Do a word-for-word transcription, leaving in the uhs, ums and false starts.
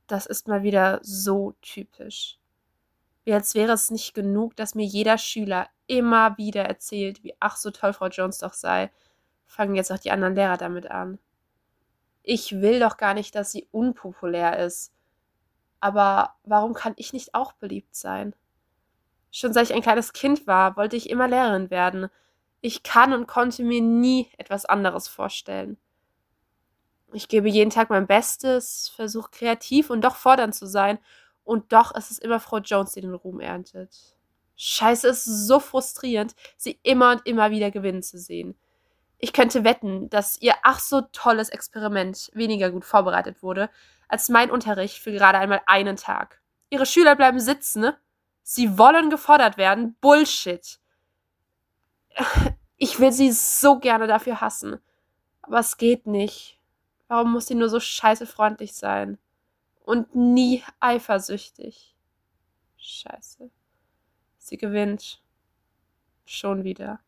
Das ist mal wieder so typisch. Wie als wäre es nicht genug, dass mir jeder Schüler immer wieder erzählt, wie ach so toll Frau Jones doch sei, fangen jetzt auch die anderen Lehrer damit an. Ich will doch gar nicht, dass sie unpopulär ist. Aber warum kann ich nicht auch beliebt sein? Schon seit ich ein kleines Kind war, wollte ich immer Lehrerin werden. Ich kann und konnte mir nie etwas anderes vorstellen. Ich gebe jeden Tag mein Bestes, versuche kreativ und doch fordernd zu sein, und doch ist es immer Frau Jones, die den Ruhm erntet. Scheiße, es ist so frustrierend, sie immer und immer wieder gewinnen zu sehen. Ich könnte wetten, dass ihr ach so tolles Experiment weniger gut vorbereitet wurde, als mein Unterricht für gerade einmal einen Tag. Ihre Schüler bleiben sitzen, ne? Sie wollen gefordert werden. Bullshit. Ich will sie so gerne dafür hassen. Aber es geht nicht. Warum muss sie nur so scheiße freundlich sein? Und nie eifersüchtig. Scheiße. Sie gewinnt. Schon wieder.